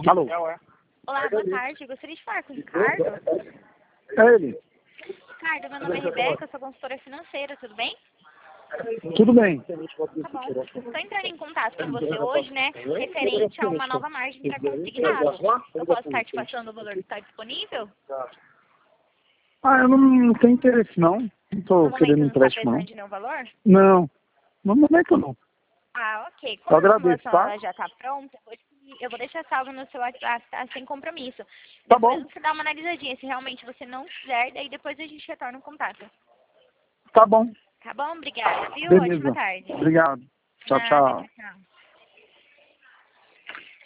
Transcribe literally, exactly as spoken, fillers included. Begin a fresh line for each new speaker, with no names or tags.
Alô?
Olá, boa tarde. Gostaria de falar com o Ricardo.
É ele.
Ricardo, meu nome é Rebeca, eu sou consultora financeira, tudo bem?
Tudo bem.
Tá bom. Estou entrando em contato com você hoje, né, referente a uma nova margem para consignado. Eu posso estar te passando o valor que está disponível?
Ah, eu não, não tenho interesse, não. Não tô
No
querendo
momento não está
empréstimo, não.
pesando nenhum valor?
Não. No momento, não.
Ah, ok.
Eu
Como a
agradeço,
simulação
tá?
ela já está pronta, eu vou, te- eu vou deixar salvo no seu WhatsApp, tá? Sem compromisso.
Tá
Depois
bom.
você dá uma analisadinha. Se realmente você não quiser, daí depois a gente retorna o contato.
Tá bom.
Tá bom? Obrigada, viu? Ótima
Beleza.
tarde.
Obrigado. Tchau,
Nada,
tchau.
tchau, tchau.